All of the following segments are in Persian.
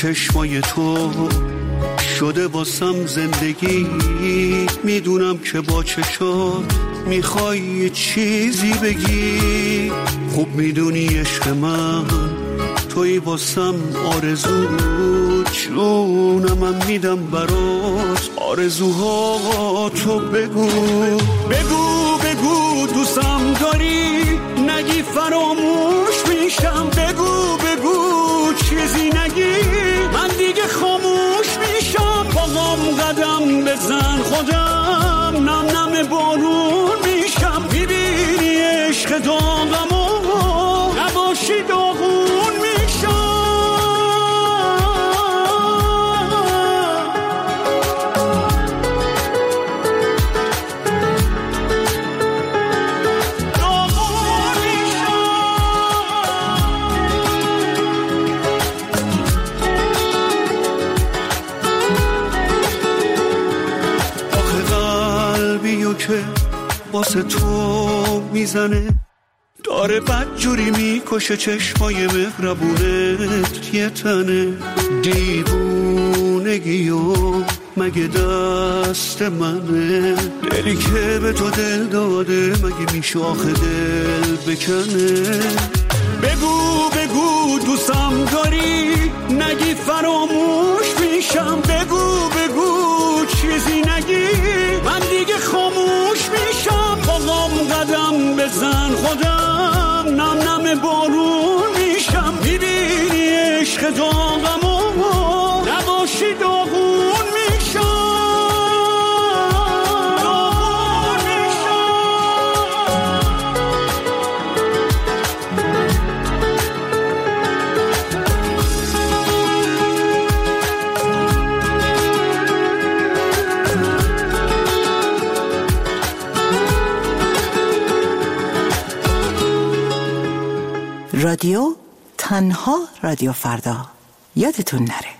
چشمای تو شده واسم زندگی. میدونم که با چشات میخوای یه چیزی بگی. خوب میدونی عشق من توی واسم آرزو، جونم میدم برات آرزوها تو بگو. بگو بگو دوستم داری، نگی فراموش میشم. بگو بگو چیزی نگی، من دیگه خاموش میشم. باقام قدم بزن خودم نم نم بارون میشم. میبینی عشق داغمو نباشی داغون میشم. که واسه تو میزنه داره بدجوری میکشه. چشمای مهربونت یه تنه دیوونگیو مگه دست منه. دلی که به تو دل داده مگه میشه آخه دل بکنه. بگو بگو دوستم داری، نگی فراموش میشم. بگو بگو چیزی نگی، من دیگه خاموش میشم. باقام قدم بزن خودم نم نم بارون میشم. میبینی عشق داغمو نباشی داغون میشم. رادیو تنها رادیو فردا، یادتون نره.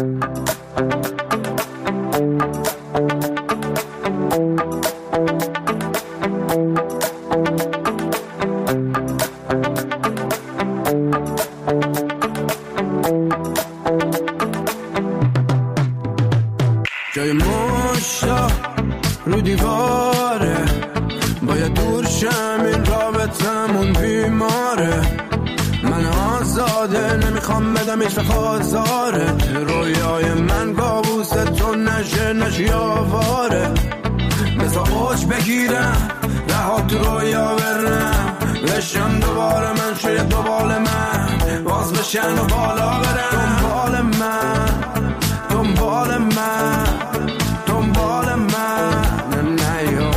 جای مشتا رو دیواره، باید دور شم این رابطمون بیماره. من آزاده نمیخوام بدم ایش خازاره. رویای من کابوس تو نشی آواره. بزا اوج بگیرم رها تو رویا برم، بشم دوباره من شاید دوباره من باز بشن و بالا برم. دنبال من دنبال من دنبال من نیا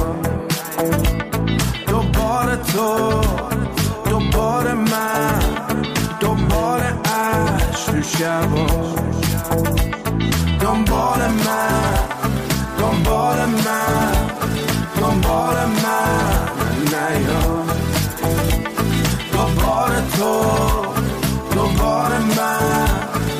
دوباره تو دوباره من دوباره عشق تو شبا. دنبال من دنبال من دنبال من نیا دوباره تو دوباره من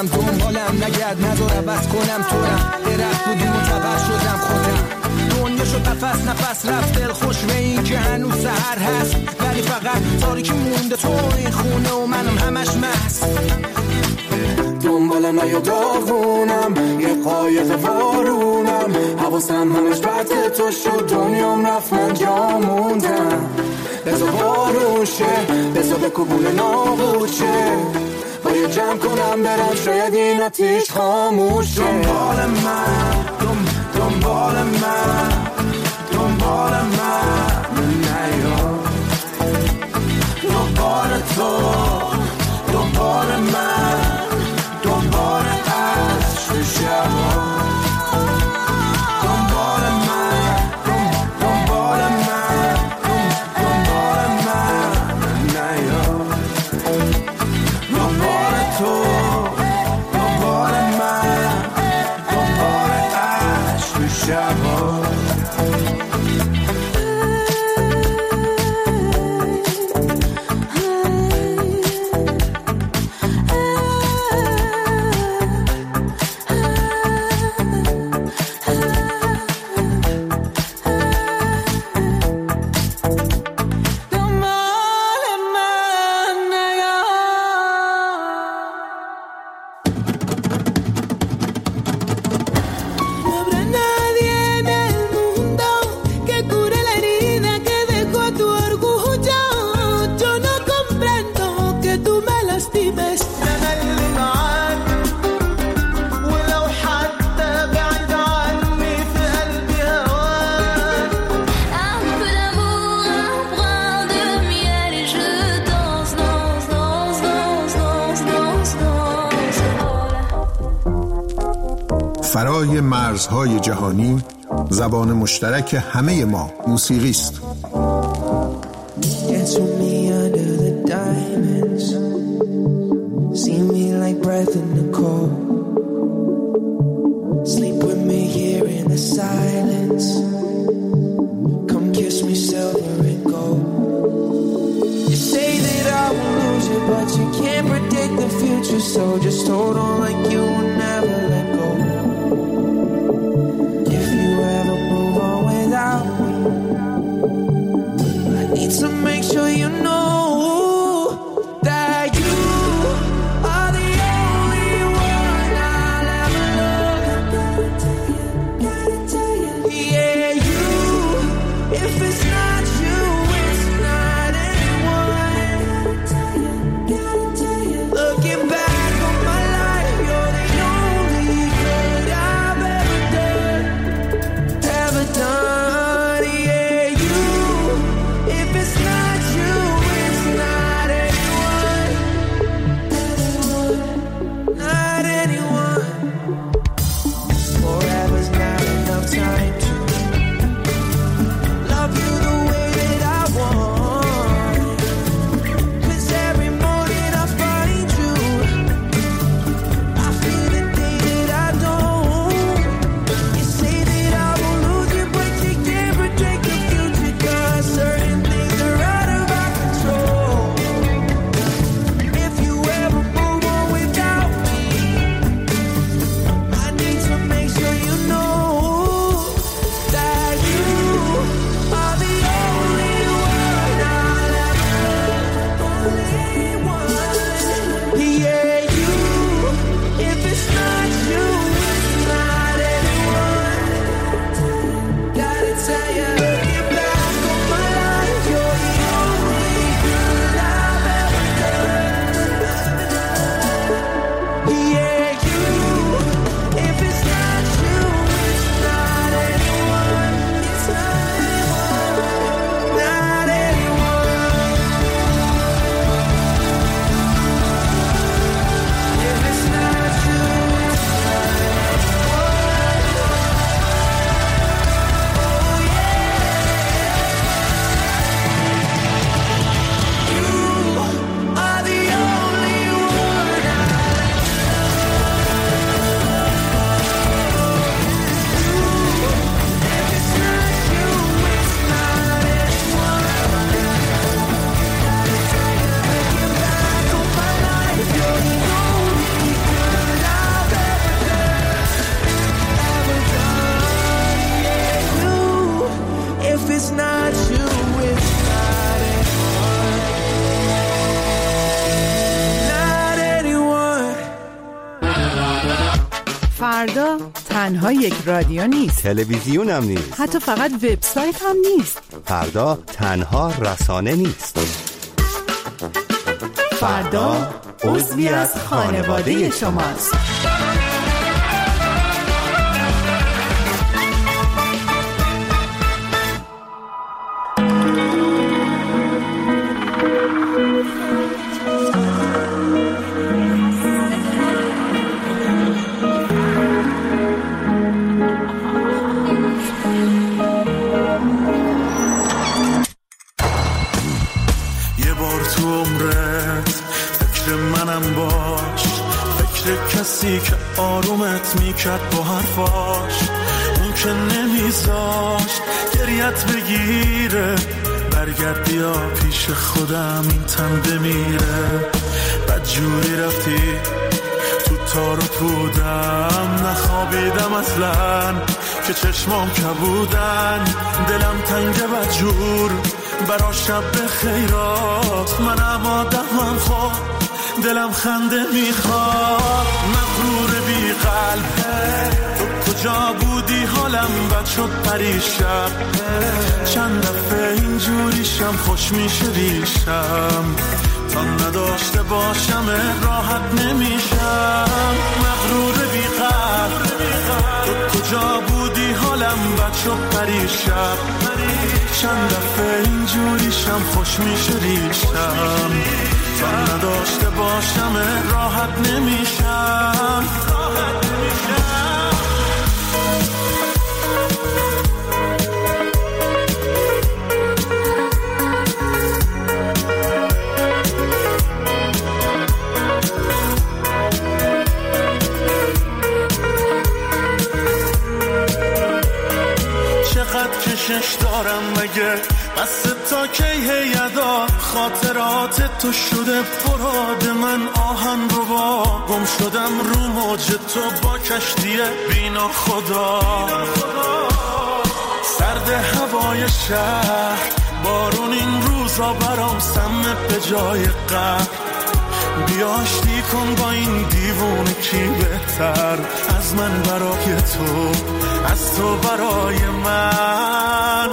شدم دنبالم نگرد نذار عوض کنم تورم درخت بودی معتبر شدم خودم دنیا شد نفس رفت دل خوش به این که هنوز سحر هست ولی فقط تاریکی مونده تو این خونه و منم همش مست دنبالم نیا داغونم یه قایق وارونم حواسم همش بده تو شد دنیام رفت من جا موندم بزا بارون شه بزا به کبول نابود شه باید جمع کنم برم شاید این آتیش خاموشه دنبال من دنبال من نیا دنبال تو دنبال من دنبال عشق شبا دنبال من نیا دنبال تو دنبال من دنبال عشق شبا فرای مرزهای جهانی زبان مشترک همه ما موسیقی است. Ever done, yeah, you. If it's not you, فردا تنها یک رادیو نیست، تلویزیون هم نیست، حتی فقط وبسایت هم نیست. فردا تنها رسانه نیست. فردا عضوی از خانواده شماست. کسی که آرومت میکرد با حرفاش، اون که نمیذاشت گریت بگیره، برگرد بیا پیش خودم این تن بمیره. بدجوری رفتی تو تار و پودم، نخوابیدم اصلا که چشمام کبودن، دلم تنگ بدجور برا شب خیرات، منم آدمم خوب دلم خنده میخواد. مغرور بی قلبه تو کجا بودی، حالم بد شد پریشب، چند دفعه اینجوریشم خوش میشه ریشم، تا نداشته باشم راحت نمیشم. مغرور بی قلبه تو کجا بودی، حالم بد شد پریشب، چند دفعه اینجوریشم خوش میشه ریشم، تا نداشته باشم راحت نمیشم. چقدر کشش دارم مگه بس تا کی هیدا، خاطرات تو شده فراد من آهن رو با، گم شدم رو موج تو با کشتی بینا خدا. سرد هوای شهر بارون این روزا برام سمه به جای قهر، بیاشتی کن با این دیوونه کی بهتر از من برای تو، از تو برای من.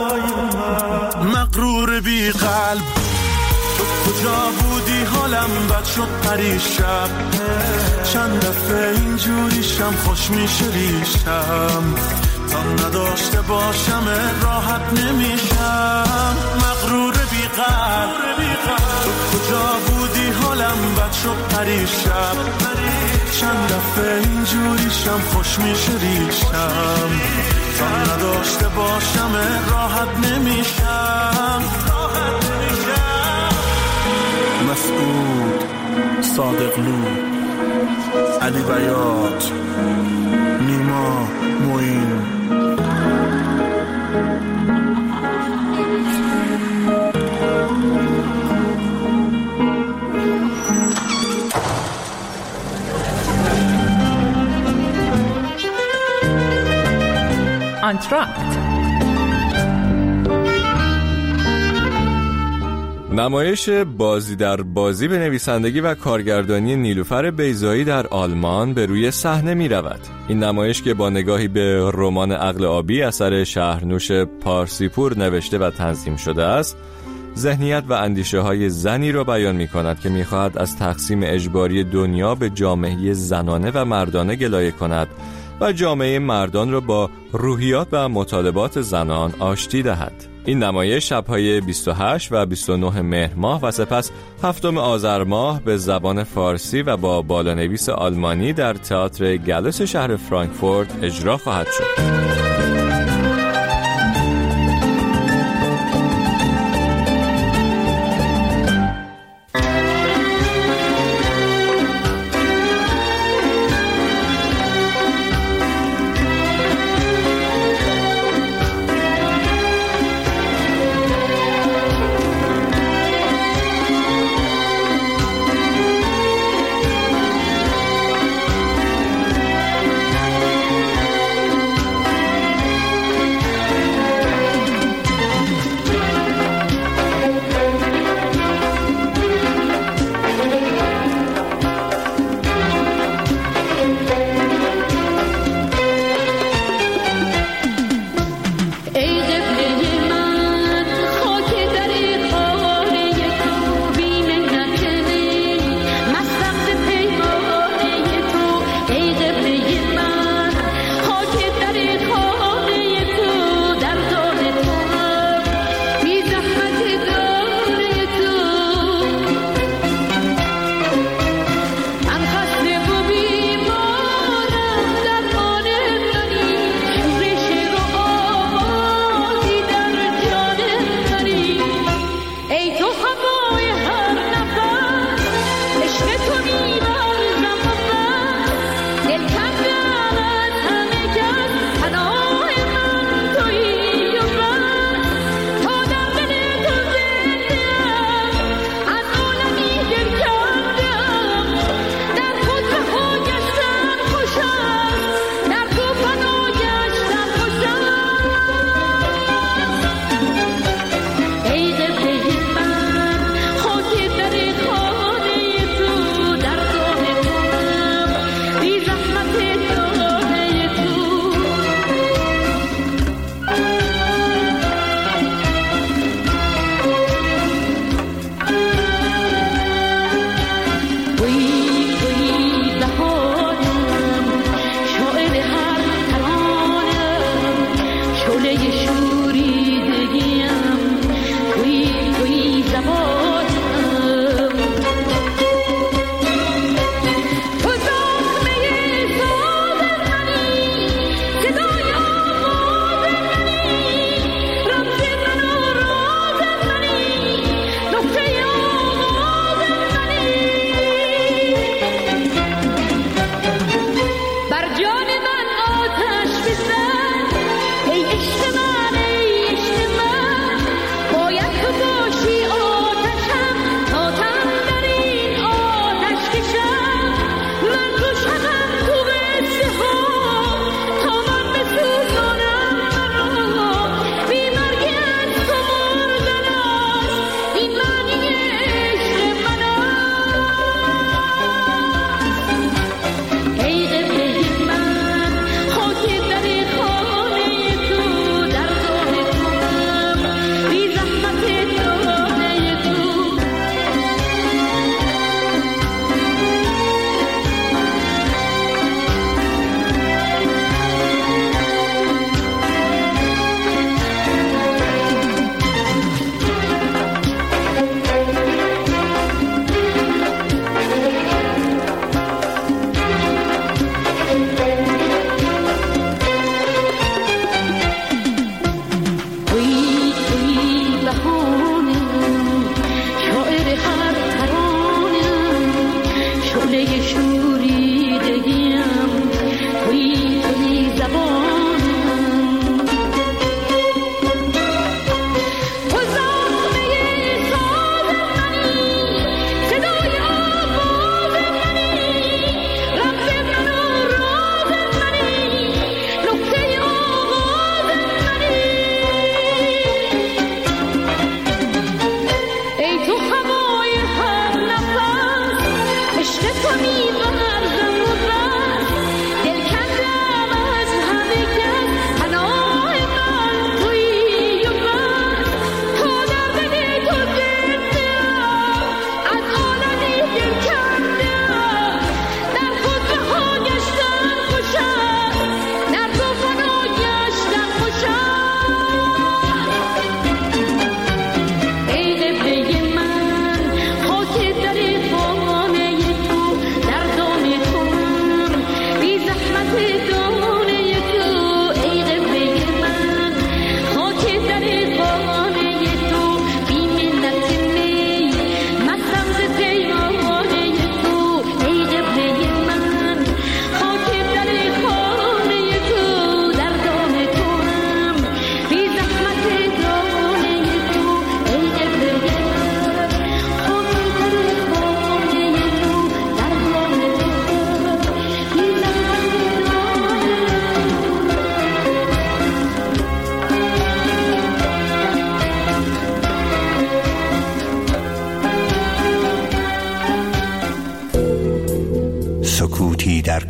مغرور بی قلب تو کجا بودی، حالم بد شد پریشب، چند دفعه اینجوریشم خوش میشه ریشم، تا نداشته باشم راحت نمیشم. مغرور بی قلب تو کجا بودی، حالم بد شد پریشب، چند دفعه اینجوریشم خوش میشه ریشم، تا نداشته باشم راحت نمیشم. مسعود صادقلو، علی بیات، نیما معین. آنتراکت نمایش بازی در بازی به نویسندگی و کارگردانی نیلوفر بیضایی در آلمان به روی صحنه می رود. این نمایش که با نگاهی به رمان عقل آبی اثر شهرنوش پارسیپور نوشته و تنظیم شده است، ذهنیت و اندیشه های زنی را بیان می کند که می خواهد از تقسیم اجباری دنیا به جامعه زنانه و مردانه گلایه کند و جامعه مردان را با روحیات و مطالبات زنان آشتی دهد. این نمایش شب‌های 28 و 29 مهر ماه و سپس 7 آذر ماه به زبان فارسی و با بالانویس آلمانی در تئاتر گالوس شهر فرانکفورت اجرا خواهد شد.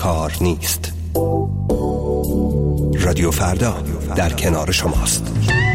کار نیست. رادیو فردا در کنار شماست.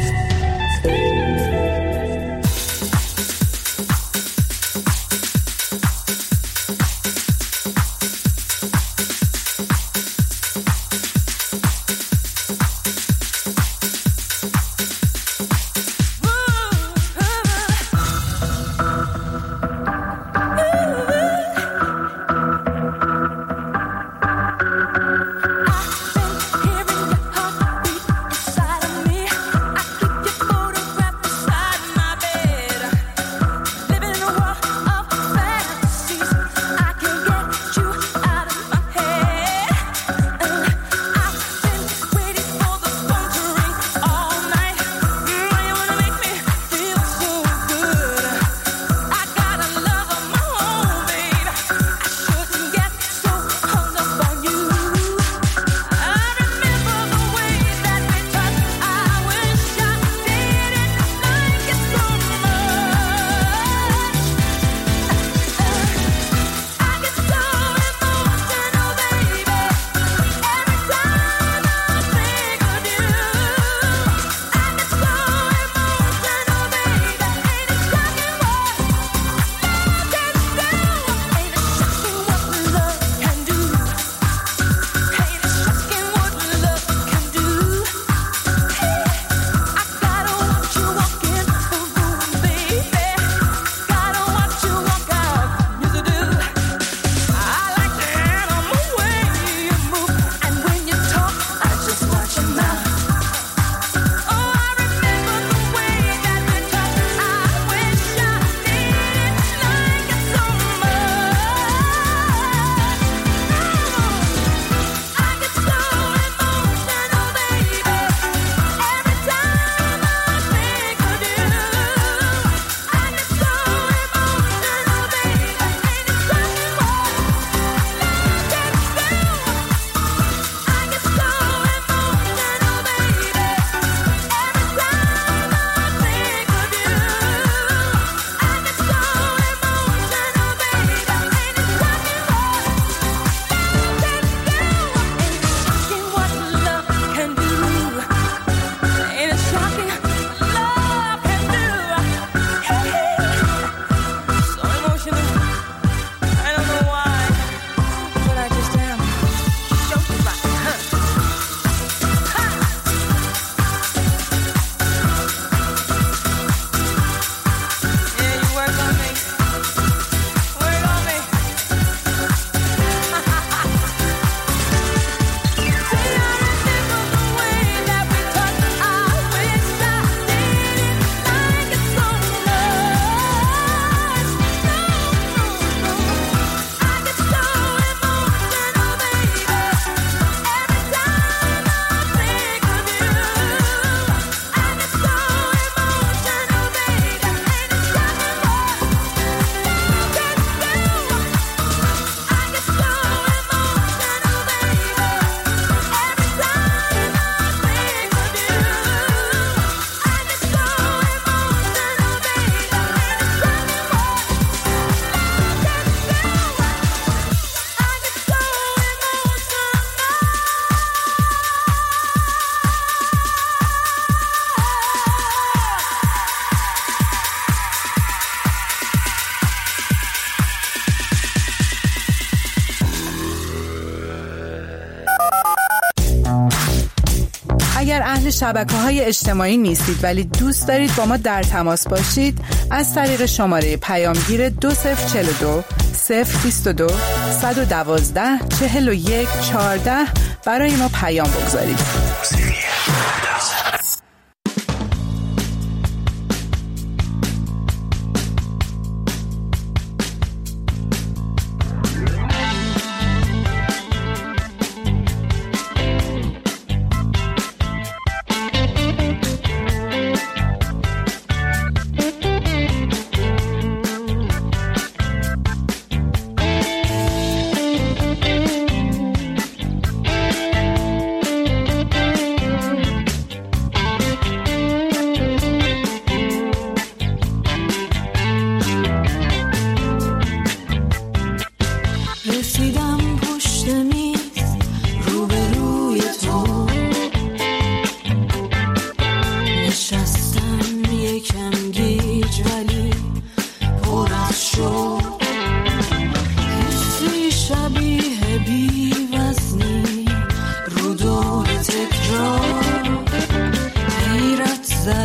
اگر اهل شبکه‌های اجتماعی نیستید ولی دوست دارید با ما در تماس باشید، از طریق شماره پیامگیر 2042 022 112 41 14 برای ما پیام بگذارید.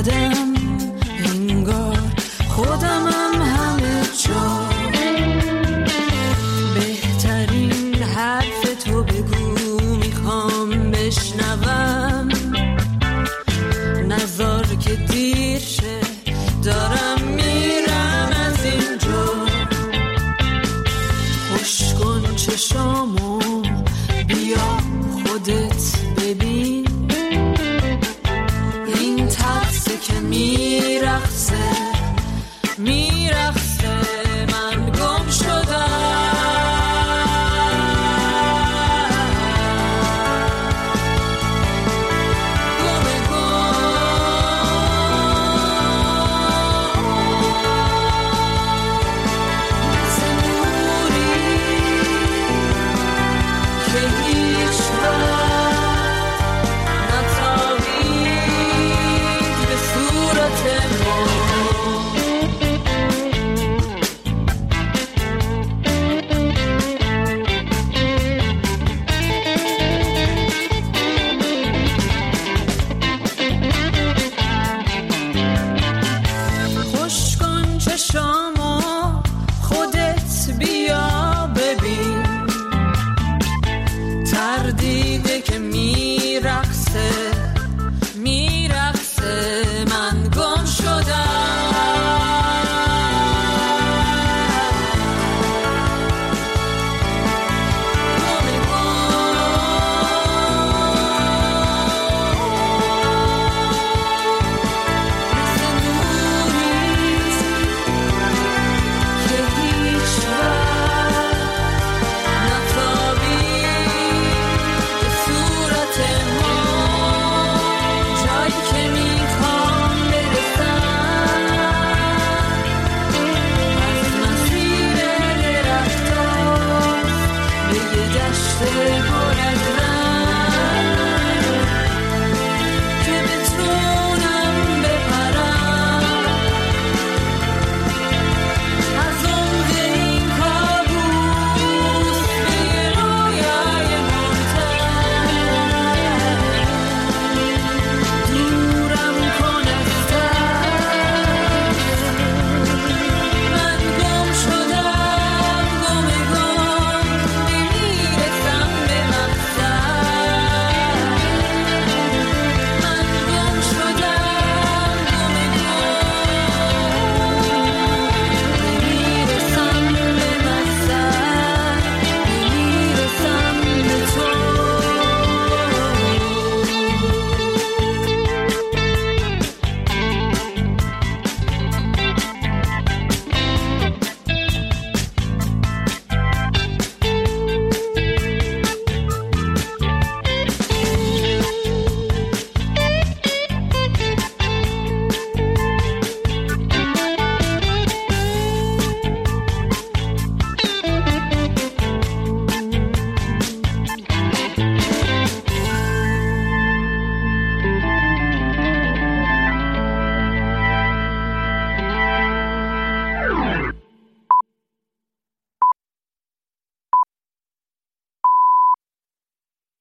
بدم انگار خودمم همه جا. بهترین حرف تو بگو میخوام بشنوم، نذار که دیر شه دارم میرم از اینجا. خوش کن چشامو بیا خودت ببین، این ترسه که میرقصه من گم شدم. تردیده